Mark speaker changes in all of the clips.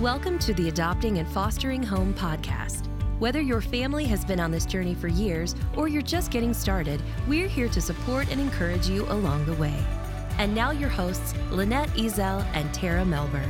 Speaker 1: Welcome to the Adopting and Fostering Home podcast. Whether your family has been on this journey for years or you're just getting started, we're here to support and encourage you along the way. And now your hosts, Lynette Ezel and Tara Melber.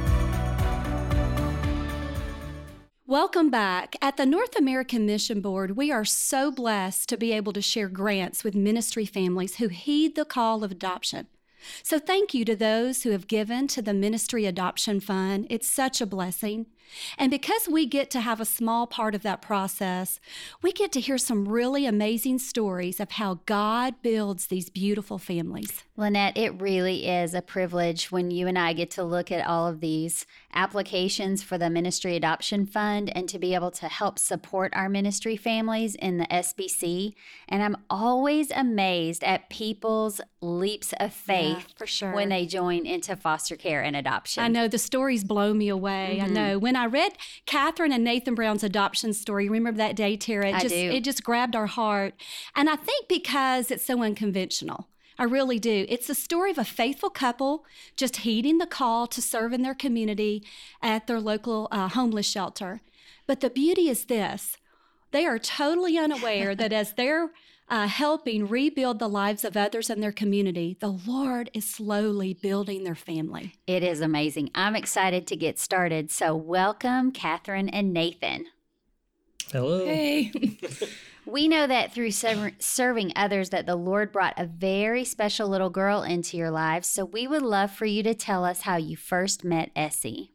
Speaker 2: Welcome back. At the North American Mission Board, we are so blessed to be able to share grants with ministry families who heed the call of adoption. So thank you to those who have given to the Ministry Adoption Fund. It's such a blessing. And because we get to have a small part of that process, we get to hear some really amazing stories of how God builds these beautiful families.
Speaker 3: Lynette, it really is a privilege when you and I get to look at all of these applications for the Ministry Adoption Fund and to be able to help support our ministry families in the SBC. And I'm always amazed at people's leaps of faith
Speaker 2: for sure
Speaker 3: when they join into foster care and adoption.
Speaker 2: I know the stories blow me away. I know. When I read Catherine and Nathan Brown's adoption story, remember that day, Tara? It just grabbed our heart. And I think because it's so unconventional. I really do. It's the story of a faithful couple just heeding the call to serve in their community at their local homeless shelter. But the beauty is this. They are totally unaware that as they're helping rebuild the lives of others in their community, the Lord is slowly building their family.
Speaker 3: It is amazing. I'm excited to get started. So welcome, Catherine and Nathan.
Speaker 4: Hello.
Speaker 2: Hey.
Speaker 3: We know that through serving others that the Lord brought a very special little girl into your lives. So we would love for you to tell us how you first met Essie.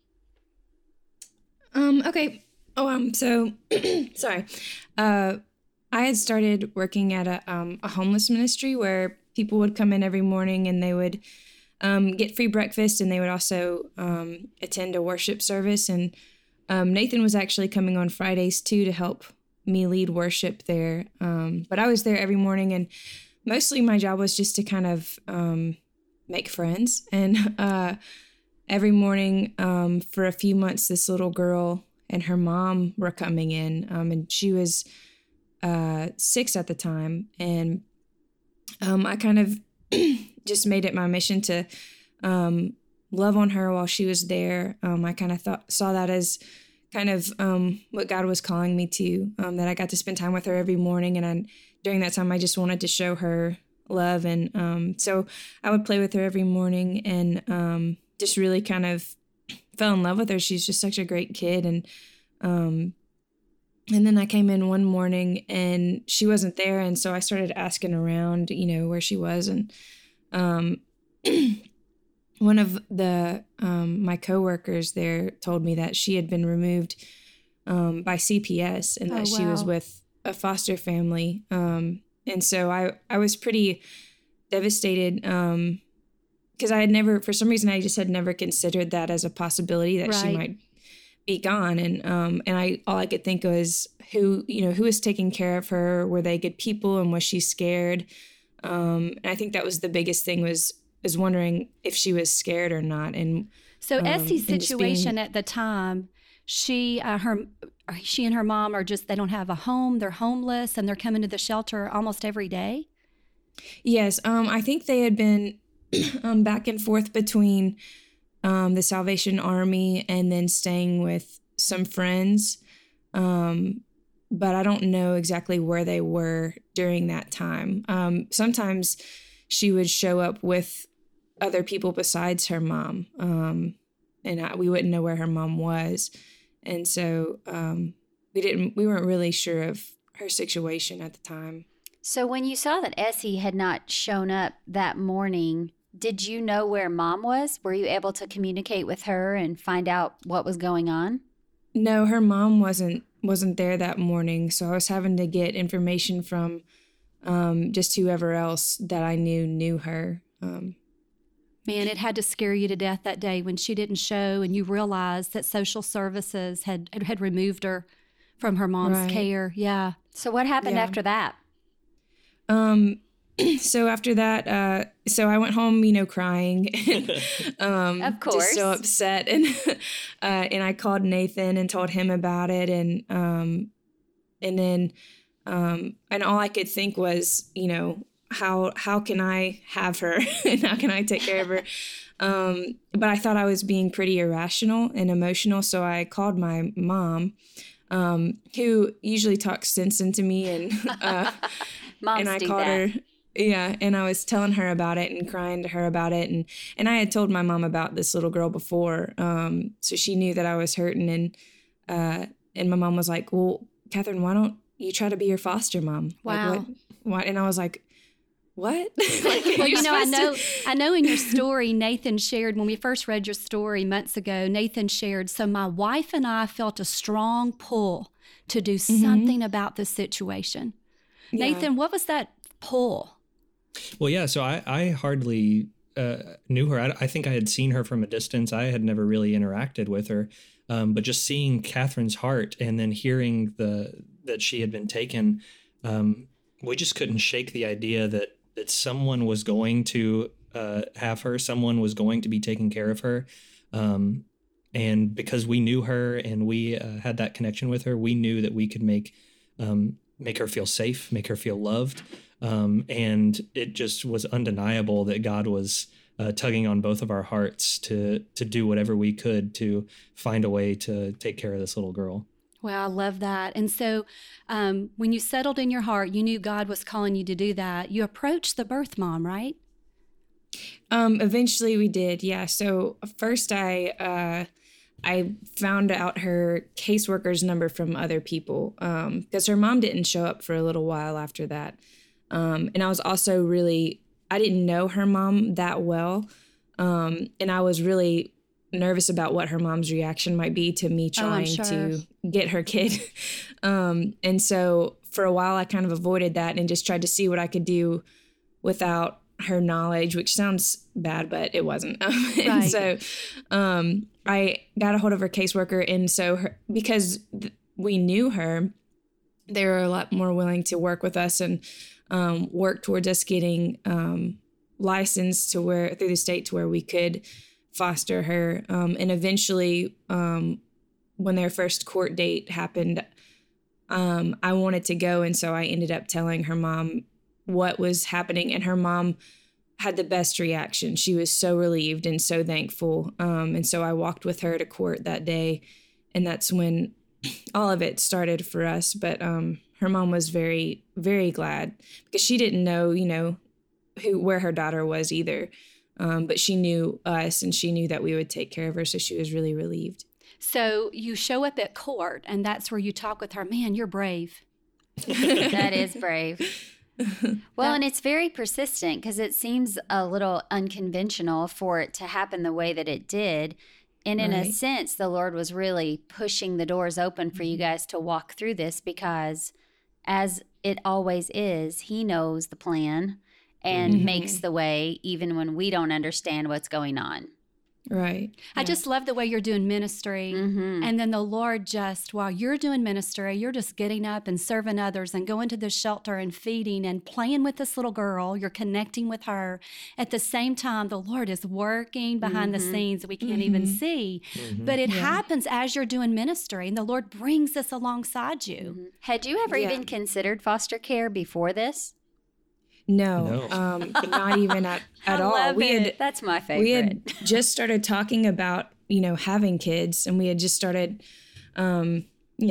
Speaker 5: Okay. So, sorry. I had started working at a homeless ministry where people would come in every morning and they would get free breakfast, and they would also attend a worship service. And Nathan was actually coming on Fridays too to help me lead worship there. But I was there every morning, and mostly my job was just to kind of make friends. And every morning for a few months, this little girl and her mom were coming in, and she was 6 at the time. And I kind of just made it my mission to love on her while she was there. I kind of saw that as kind of what God was calling me to, that I got to spend time with her every morning. And during that time, I just wanted to show her love. And so I would play with her every morning and just really kind of fell in love with her. She's just such a great kid. And then I came in one morning and she wasn't there. And so I started asking around, where she was. And one of the my coworkers there told me that she had been removed by CPS and that she was with a foster family. And so I was pretty devastated because I had never, for some reason, I just had never considered that as a possibility that she might be gone. And all I could think was who was taking care of her? Were they good people? And was she scared? And I think that was the biggest thing was wondering if she was scared or not. And
Speaker 2: so Essie's situation at the time, she and her mom are just, they don't have a home. They're homeless and they're coming to the shelter almost every day.
Speaker 5: Yes. I think they had been back and forth between the Salvation Army and then staying with some friends. But I don't know exactly where they were during that time. Sometimes she would show up with other people besides her mom. And we wouldn't know where her mom was. And so we weren't really sure of her situation at the time.
Speaker 3: So when you saw that Essie had not shown up that morning, did you know where mom was? Were you able to communicate with her and find out what was going on?
Speaker 5: No, her mom wasn't there that morning. So I was having to get information from just whoever else that I knew her.
Speaker 2: Man, it had to scare you to death that day when she didn't show and you realized that social services had removed her from her mom's care. Yeah.
Speaker 3: So what happened after that?
Speaker 5: So after that, so I went home, crying, and,
Speaker 3: of course,
Speaker 5: just so upset. And, and I called Nathan and told him about it. And then, and all I could think was, how can I have her and how can I take care of her? But I thought I was being pretty irrational and emotional. So I called my mom, who usually talks sense into me. And,
Speaker 3: Moms
Speaker 5: and I
Speaker 3: do
Speaker 5: called
Speaker 3: that.
Speaker 5: her. Yeah. And I was telling her about it and crying to her about it. And I had told my mom about this little girl before. So she knew that I was hurting. And my mom was like, well, Catherine, why don't you try to be your foster mom?
Speaker 2: Wow.
Speaker 5: Like, what? And I was like, what?
Speaker 2: Well, I know in your story, Nathan shared, when we first read your story months ago, Nathan shared, so my wife and I felt a strong pull to do something about this situation. Yeah. Nathan, what was that pull?
Speaker 4: Well, yeah, so I hardly knew her. I think I had seen her from a distance. I had never really interacted with her. But just seeing Catherine's heart and then hearing that she had been taken, we just couldn't shake the idea that someone was going to have her, someone was going to be taking care of her. And because we knew her and we had that connection with her, we knew that we could make her feel safe, make her feel loved. And it just was undeniable that God was tugging on both of our hearts to do whatever we could to find a way to take care of this little girl.
Speaker 2: Well, I love that. And so when you settled in your heart, you knew God was calling you to do that. You approached the birth mom, right?
Speaker 5: Eventually we did. Yeah. So first I found out her caseworker's number from other people because her mom didn't show up for a little while after that. And I was also I didn't know her mom that well. And I was really nervous about what her mom's reaction might be to me trying to get her kid. And so for a while I kind of avoided that and just tried to see what I could do without her knowledge, which sounds bad, but it wasn't. And so I got a hold of her caseworker. And so because we knew her, they were a lot more willing to work with us and work towards us getting licensed through the state to where we could foster her. And eventually, when their first court date happened, I wanted to go. And so I ended up telling her mom what was happening. And her mom had the best reaction. She was so relieved and so thankful. And so I walked with her to court that day. And that's when all of it started for us. But her mom was very, very glad because she didn't know, where her daughter was either. But she knew us and she knew that we would take care of her. So she was really relieved.
Speaker 2: So you show up at court and that's where you talk with her. Man, you're brave.
Speaker 3: That is brave. Well, and it's very persistent because it seems a little unconventional for it to happen the way that it did. And in a sense, the Lord was really pushing the doors open for you guys to walk through this because as it always is, He knows the plan and makes the way even when we don't understand what's going on.
Speaker 5: Right.
Speaker 2: I just love the way you're doing ministry. And then the Lord just, while you're doing ministry, you're just getting up and serving others and going to the shelter and feeding and playing with this little girl. You're connecting with her. At the same time, the Lord is working behind the scenes that we can't even see. But it happens as you're doing ministry and the Lord brings this alongside you.
Speaker 3: Had you ever even considered foster care before this?
Speaker 5: No. Not even at all.
Speaker 3: That's my favorite.
Speaker 5: We had just started talking about, having kids, and we had just started, throwing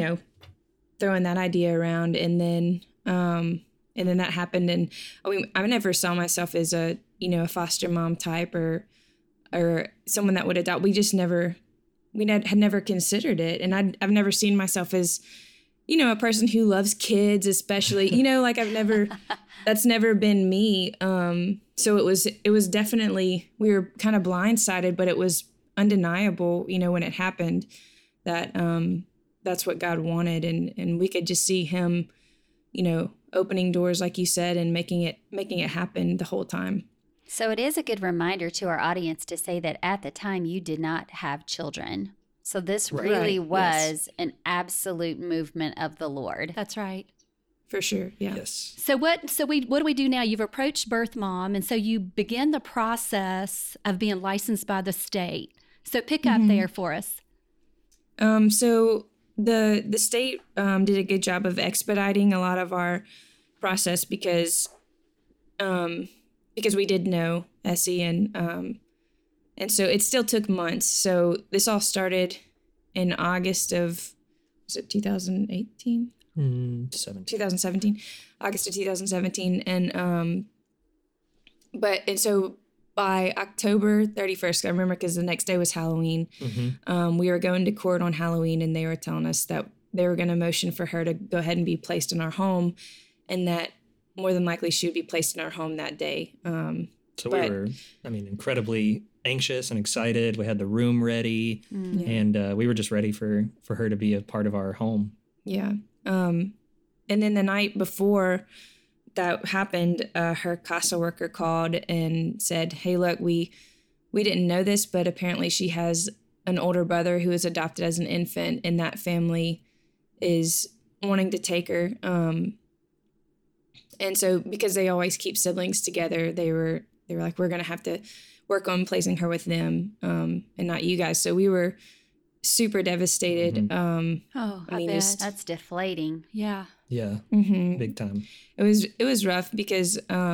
Speaker 5: that idea around, and then that happened. And I never saw myself as a foster mom type or someone that would adopt. We just never, had never considered it, and I've never seen myself as, a person who loves kids, especially, that's never been me. So it was definitely, we were kind of blindsided, but it was undeniable, when it happened that, that's what God wanted. And we could just see Him, opening doors, like you said, and making it happen the whole time.
Speaker 3: So it is a good reminder to our audience to say that at the time you did not have children. So this really was an absolute movement of the Lord.
Speaker 2: That's right.
Speaker 5: For sure, yeah.
Speaker 4: Yes.
Speaker 2: So what do we do now? You've approached Birth Mom, and so you begin the process of being licensed by the state. So pick up there for us.
Speaker 5: So the state did a good job of expediting a lot of our process because we did know Essie and And so it still took months. So this all started in August of, was it 2018? 2017, August of 2017. And so by October 31st, I remember because the next day was Halloween, we were going to court on Halloween, and they were telling us that they were going to motion for her to go ahead and be placed in our home, and that more than likely she would be placed in our home that day.
Speaker 4: So we were, incredibly anxious and excited. We had the room ready, and we were just ready for her to be a part of our home.
Speaker 5: Yeah. And then the night before that happened, her CASA worker called and said, hey, look, we didn't know this, but apparently she has an older brother who was adopted as an infant, and that family is wanting to take her. And so because they always keep siblings together, they were like, we're going to have to work on placing her with them and not you guys. So we were super devastated.
Speaker 2: I bet.
Speaker 3: That's deflating.
Speaker 2: Yeah.
Speaker 4: Yeah. Big time.
Speaker 5: It was rough because,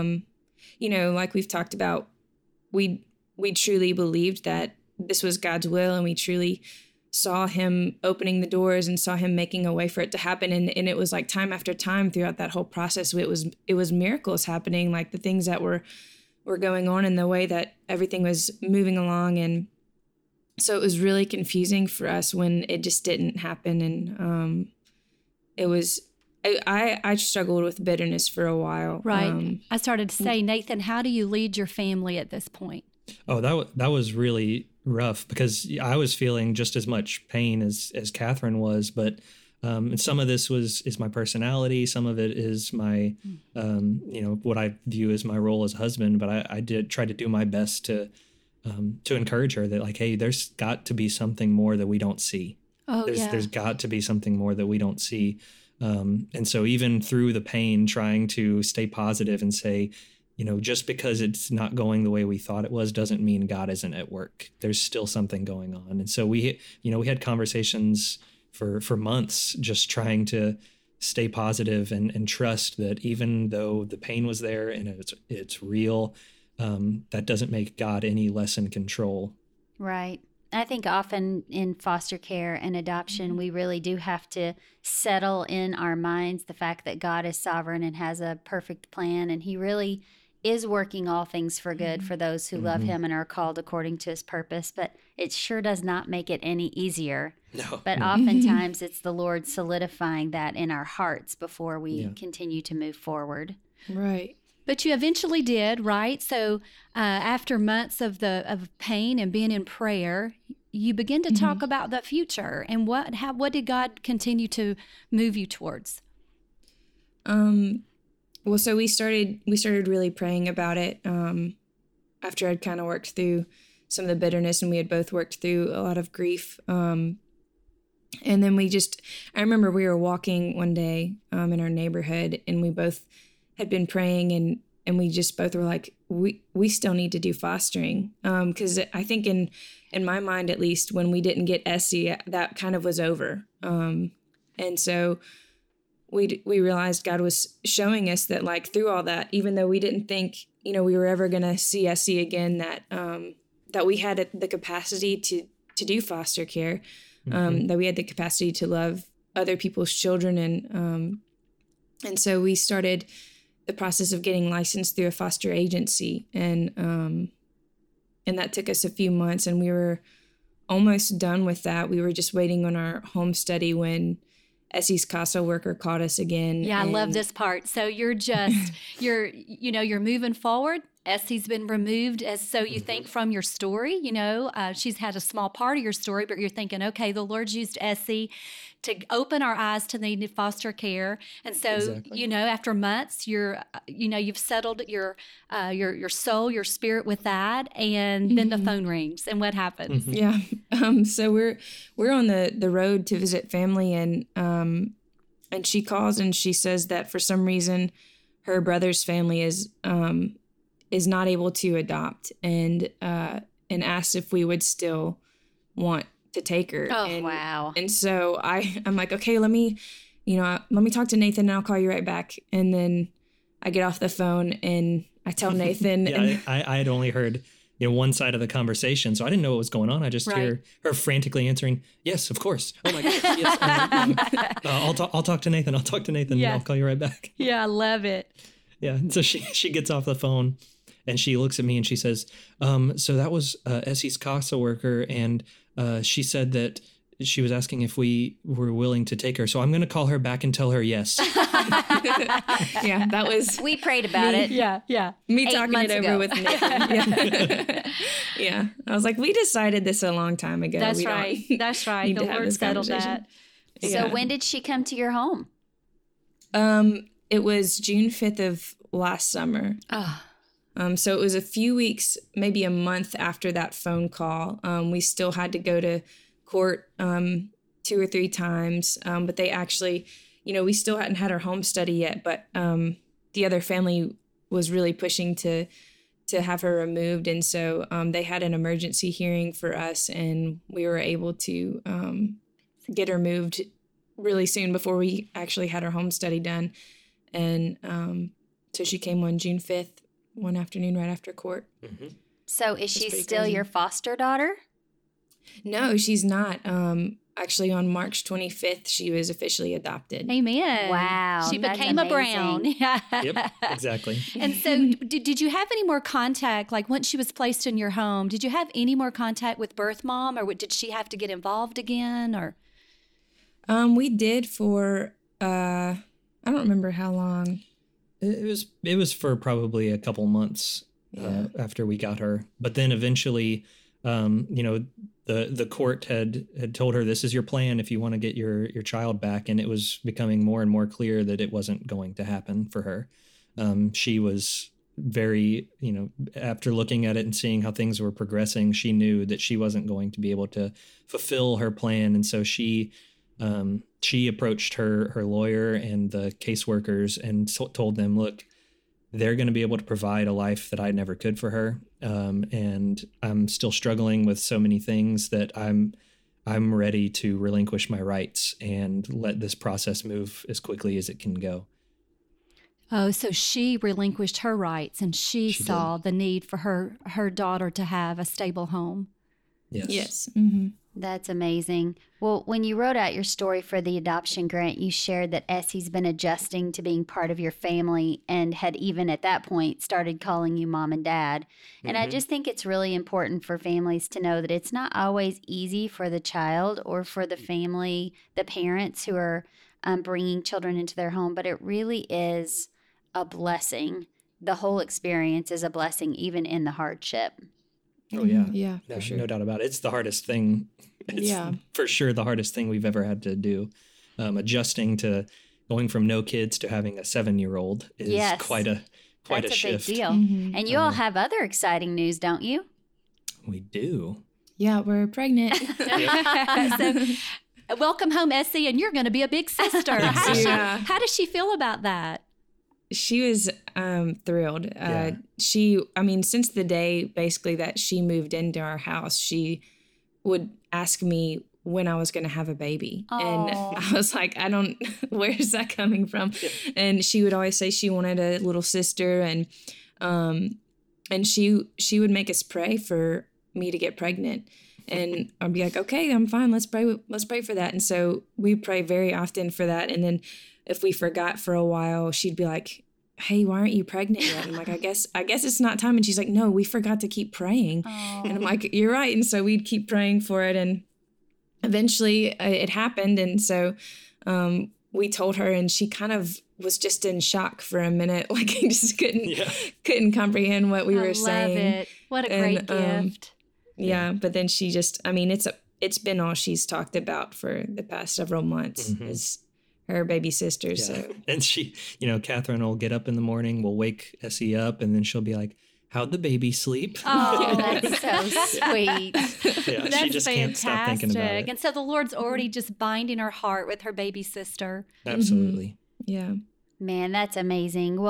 Speaker 5: like we've talked about, we truly believed that this was God's will, and we truly saw him opening the doors and saw him making a way for it to happen. And it was like time after time throughout that whole process, it was miracles happening, like the things that were going on and the way that everything was moving along. And so it was really confusing for us when it just didn't happen. And it was, I struggled with bitterness for a while.
Speaker 2: Right. I started to say, Nathan, how do you lead your family at this point?
Speaker 4: Oh, that was really rough because I was feeling just as much pain as Catherine was, but and some of this is my personality. Some of it is my, what I view as my role as a husband. But I did try to do my best to encourage her that, like, hey, there's got to be something more that we don't see. There's got to be something more that we don't see. And so even through the pain, trying to stay positive and say, just because it's not going the way we thought it was doesn't mean God isn't at work. There's still something going on. And so we had conversations for months, just trying to stay positive and trust that even though the pain was there and it's real, that doesn't make God any less in control.
Speaker 3: Right. I think often in foster care and adoption, we really do have to settle in our minds the fact that God is sovereign and has a perfect plan, and he really is working all things for good for those who love him and are called according to his purpose. But it sure does not make it any easier.
Speaker 4: No.
Speaker 3: But oftentimes it's the Lord solidifying that in our hearts before we continue to move forward.
Speaker 5: Right.
Speaker 2: But you eventually did, right? So after months of pain and being in prayer, you begin to talk about the future. And what did God continue to move you towards?
Speaker 5: Well, so we started really praying about it after I'd kind of worked through some of the bitterness, and we had both worked through a lot of grief. And then I remember we were walking one day in our neighborhood, and we both had been praying, and we just both were like, we still need to do fostering. Because I think in my mind, at least, when we didn't get Essie, that kind of was over. And so we realized God was showing us that, like, through all that, even though we didn't think, we were ever going to see Essie again, that we had the capacity to do foster care, that we had the capacity to love other people's children. And so we started the process of getting licensed through a foster agency. And that took us a few months, and we were almost done with that. We were just waiting on our home study when Essie's CASA worker called us again.
Speaker 2: Yeah, I love this part. So you're just, you're moving forward. Essie's been removed, so you think, from your story. She's had a small part of your story, but you're thinking, okay, the Lord's used Essie to open our eyes to the need of foster care. And so,
Speaker 4: Exactly.
Speaker 2: After months, you've settled your soul, your spirit with that, and then the phone rings, and what happens?
Speaker 5: Yeah. So we're on the road to visit family, and she calls and she says that for some reason her brother's family is not able to adopt, and asked if we would still want to take her.
Speaker 3: Oh, wow.
Speaker 5: And so I'm like, okay, let me talk to Nathan, and I'll call you right back. And then I get off the phone and I tell Nathan.
Speaker 4: I had only heard one side of the conversation. So I didn't know what was going on. I just hear her frantically answering, yes, of course. Oh my gosh. Yes. I'll talk to Nathan. I'll talk to Nathan. Yeah. I'll call you right back.
Speaker 2: Yeah, I love it.
Speaker 4: Yeah. And so she gets off the phone and she looks at me and she says, so that was Essie's CASA worker. And she said that she was asking if we were willing to take her. So I'm going to call her back and tell her yes.
Speaker 5: Yeah, that was...
Speaker 3: We prayed about it.
Speaker 2: Yeah.
Speaker 5: Me talking it over with Nathan. Yeah. I was like, we decided this a long time ago.
Speaker 2: That's right. The Lord settled that.
Speaker 3: So when did she come to your home?
Speaker 5: It was June 5th of last summer. So it was a few weeks, maybe a month after that phone call. We still had to go to court 2 or 3 times, but they actually, we still hadn't had our home study yet, but the other family was really pushing to have her removed, and so they had an emergency hearing for us, and we were able to get her moved really soon before we actually had our home study done, and so she came on June 5th, one afternoon right after court.
Speaker 3: Mm-hmm. So is she still crazy. Your foster daughter?
Speaker 5: No, she's not. Actually, on March 25th, she was officially adopted.
Speaker 2: Amen.
Speaker 3: Wow.
Speaker 2: She became a Brown. Yeah.
Speaker 4: Yep, exactly.
Speaker 2: And so did you have any more contact, like once she was placed in your home, did you have any more contact with birth mom, or did she have to get involved again? Or
Speaker 5: we did for, I don't remember how long.
Speaker 4: It was for probably a couple months after we got her. But then eventually, the court had told her, this is your plan if you want to get your child back. And it was becoming more and more clear that it wasn't going to happen for her. She was very, after looking at it and seeing how things were progressing, she knew that she wasn't going to be able to fulfill her plan. And so she approached her lawyer and the caseworkers and told them, look, they're going to be able to provide a life that I never could for her. And I'm still struggling with so many things that I'm ready to relinquish my rights and let this process move as quickly as it can go.
Speaker 2: Oh, so she relinquished her rights and she saw the need for her daughter to have a stable home.
Speaker 5: Yes. Mm-hmm.
Speaker 3: That's amazing. Well, when you wrote out your story for the adoption grant, you shared that Essie's been adjusting to being part of your family and had even at that point started calling you mom and dad. Mm-hmm. And I just think it's really important for families to know that it's not always easy for the child or for the family, the parents who are bringing children into their home, but it really is a blessing. The whole experience is a blessing, even in the hardship.
Speaker 4: Oh, yeah.
Speaker 5: Yeah,
Speaker 4: no,
Speaker 5: for sure.
Speaker 4: No doubt about it. It's the hardest thing. It's for sure the hardest thing we've ever had to do. Adjusting to going from no kids to having a 7-year-old is quite a
Speaker 3: That's a
Speaker 4: shift.
Speaker 3: Big deal. Mm-hmm. And you all have other exciting news, don't you?
Speaker 4: We do.
Speaker 5: Yeah, we're pregnant.
Speaker 2: So, welcome home, Essie, and you're going to be a big sister. How does she feel about that?
Speaker 5: She was thrilled. Since the day basically that she moved into our house, she would ask me when I was going to have a baby. Aww. And I was like, where's that coming from? Yeah. And she would always say she wanted a little sister. And she would make us pray for me to get pregnant. And I'd be like, okay, I'm fine. Let's pray for that. And so we pray very often for that. And then if we forgot for a while, she'd be like, hey, why aren't you pregnant yet? I'm like, I guess it's not time. And she's like, no, we forgot to keep praying. Aww. And I'm like, you're right. And so we'd keep praying for it. And eventually it happened. And so we told her, and she kind of was just in shock for a minute. Like, I just couldn't comprehend what we were saying.
Speaker 2: I love it. What a great gift.
Speaker 5: Yeah. But then she just, it's been all she's talked about for the past several months is her baby sister. Yeah. So,
Speaker 4: and she, Catherine will get up in the morning, we'll wake Essie up, and then she'll be like, how'd the baby sleep?
Speaker 3: Oh, that's so sweet.
Speaker 4: Yeah,
Speaker 2: that's
Speaker 4: she just can't stop thinking about it.
Speaker 2: And so the Lord's already just binding her heart with her baby sister.
Speaker 4: Absolutely.
Speaker 5: Yeah.
Speaker 3: Man, that's amazing. Well,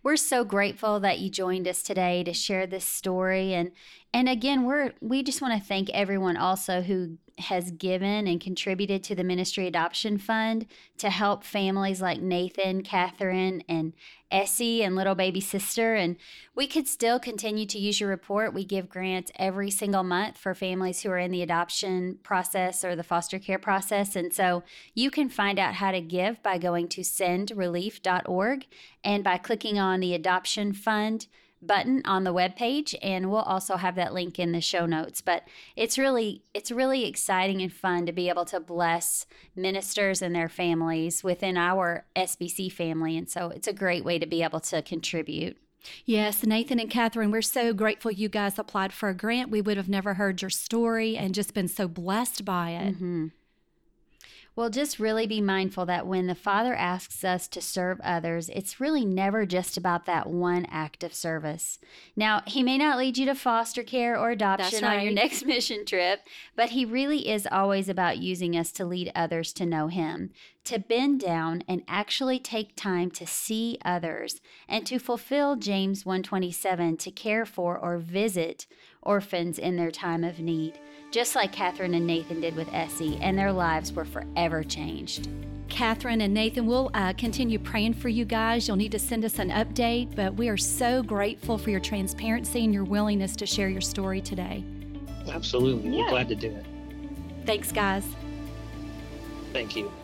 Speaker 3: we're so grateful that you joined us today to share this story. And again, we just want to thank everyone also who has given and contributed to the Ministry Adoption Fund to help families like Nathan, Catherine, and Essie and little baby sister. And we could still continue to use your report. We give grants every single month for families who are in the adoption process or the foster care process. And so you can find out how to give by going to sendrelief.org and by clicking on the Adoption Fund button on the webpage, and we'll also have that link in the show notes. But it's really exciting and fun to be able to bless ministers and their families within our SBC family, and so it's a great way to be able to contribute.
Speaker 2: Yes, Nathan and Catherine, we're so grateful you guys applied for a grant. We would have never heard your story and just been so blessed by it.
Speaker 3: Mm-hmm. Well, just really be mindful that when the Father asks us to serve others, it's really never just about that one act of service. Now, He may not lead you to foster care or adoption on your next mission trip, but He really is always about using us to lead others to know Him, to bend down and actually take time to see others, and to fulfill James 1:27, to care for or visit orphans in their time of need, just like Catherine and Nathan did with Essie, and their lives were forever changed.
Speaker 2: Catherine and Nathan, we'll continue praying for you guys. You'll need to send us an update, but we are so grateful for your transparency and your willingness to share your story today.
Speaker 6: Absolutely. We're glad to do it.
Speaker 2: Thanks, guys.
Speaker 6: Thank you.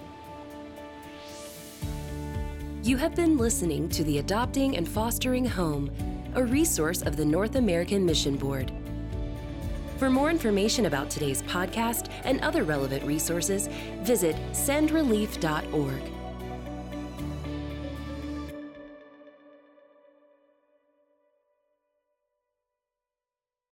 Speaker 1: You have been listening to the Adopting and Fostering Home, a resource of the North American Mission Board. For more information about today's podcast and other relevant resources, visit sendrelief.org.